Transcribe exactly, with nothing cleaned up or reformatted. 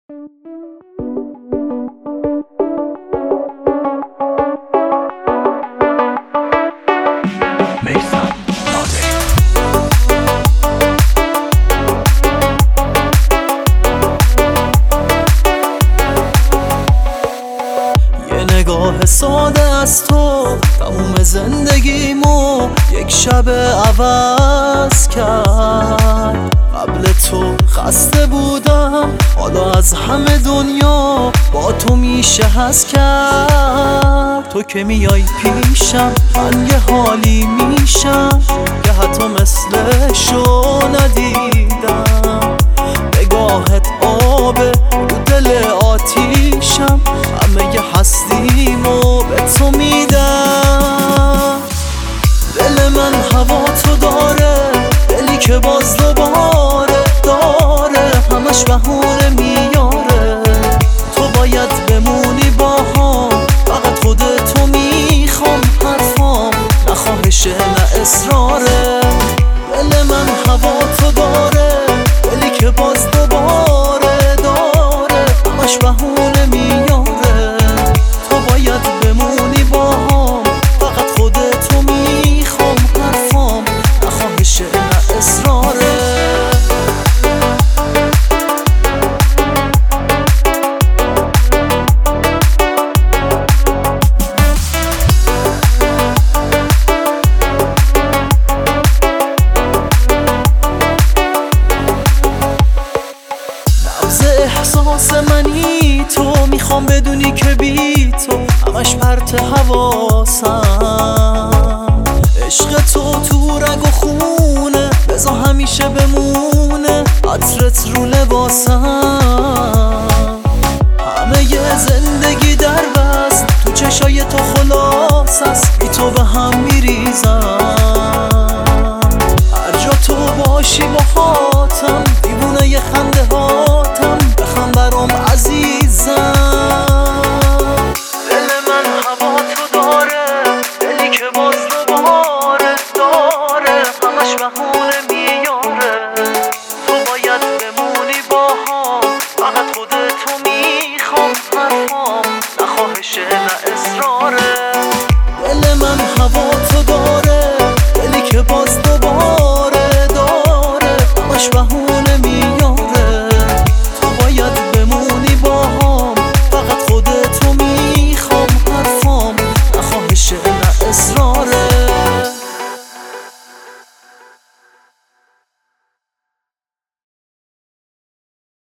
نگاه ساده از تو تموم زندگیمو یک شب عوض کرد. قبل تو خسته بودم، حالا از همه دنیا با تو میشه حس کرد. تو که میای پیشم من یه حالی میشم که حتی مثلشو ندیدم. نگاهت آبه رو دل آتیشم، همه ی هستیمو به تو میدم. دل من هوا تو داره، دلی که باز دوباره داره همش بهونه میاره. تو باید بمونی باهام، فقط خودتو میخوام، حرفام نه خواهشه نه اصراره. دل من هوا تو داره، دلی که باز دوباره داره همش بهونه میاره. تو باید بمونی باهام، فقط خودتو میخوام، حرفام نه خواهشه نه اصراره. احساس منی تو، میخوام بدونی که بی تو همش پرت حواسم. عشق تو تو رگ و خونه، بذار همیشه بمونه عطرت رو لباسم. همه ی زندگی در بست تو چشای تو خلاص است، بی تو به هم میریزم. هر جا تو باشی باها